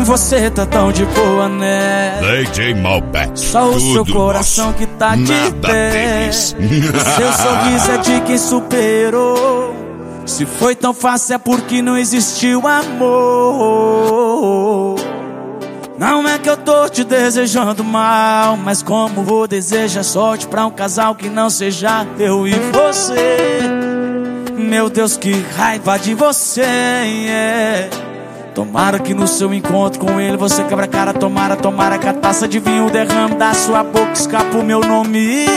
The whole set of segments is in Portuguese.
você tá tão de boa, né? DJ Malbec. Só o seu coração que tá de pé. Seu sorriso é de quem superou. Se foi tão fácil é porque não existiu amor. Não é que eu tô te desejando mal, mas como vou desejar sorte pra um casal que não seja eu e você. Meu Deus, que raiva de você, yeah. Tomara que no seu encontro com ele você quebra a cara. Tomara que a taça de vinho derrame da sua boca, escapa o meu nome.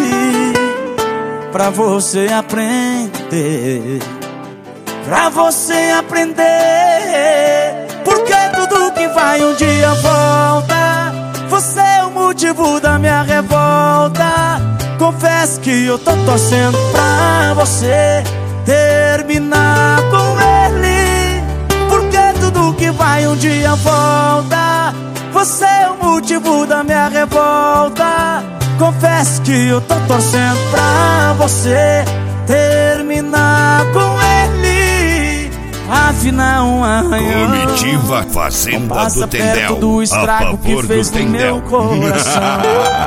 Pra você aprender, pra você aprender. Porque tudo que vai um dia volta. Você é o motivo da minha revolta. Confesso que eu tô torcendo pra você terminar com ele. Porque tudo que vai um dia volta. Você é o motivo da minha revolta. Confesso que eu tô torcendo pra você terminar com ele. Afinal, um arranhão Comitiva Fazenda passa do Tendel, perto do estrago que fez no meu coração.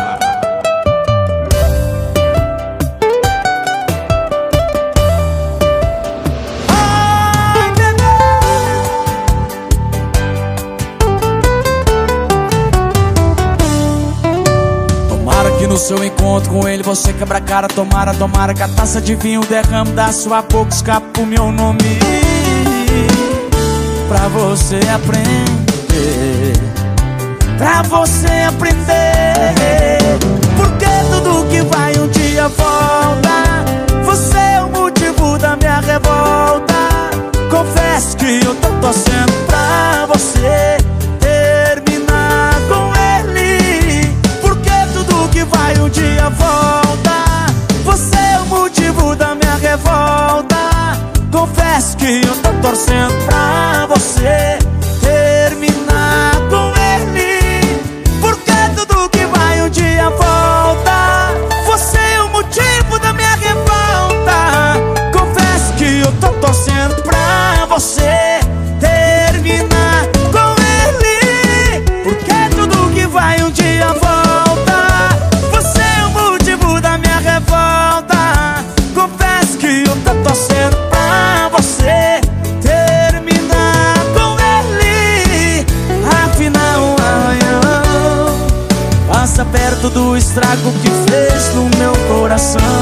Ai, bebê. Tomara que no seu encontro com ele você quebra a cara. Tomara que a taça de vinho derrame da sua boca, escapa o meu nome. Pra você aprender, pra você aprender. Porque tudo que vai um dia volta. Você é o motivo da minha revolta. Confesso que eu tô torcendo pra você terminar com ele. Porque tudo que vai um dia volta. Você é o motivo da minha revolta. Confesso que eu tô torcendo pra você terminar com ele. Porque tudo que vai um dia volta. Você é o motivo da minha revolta. Confesso que eu tô torcendo pra você terminar com ele. Porque tudo que vai um dia volta. Você é o motivo da minha revolta. Confesso que eu tô torcendo pra você terminar com ele. Afinal, um arranhão passa perto do estrago que fez no meu coração.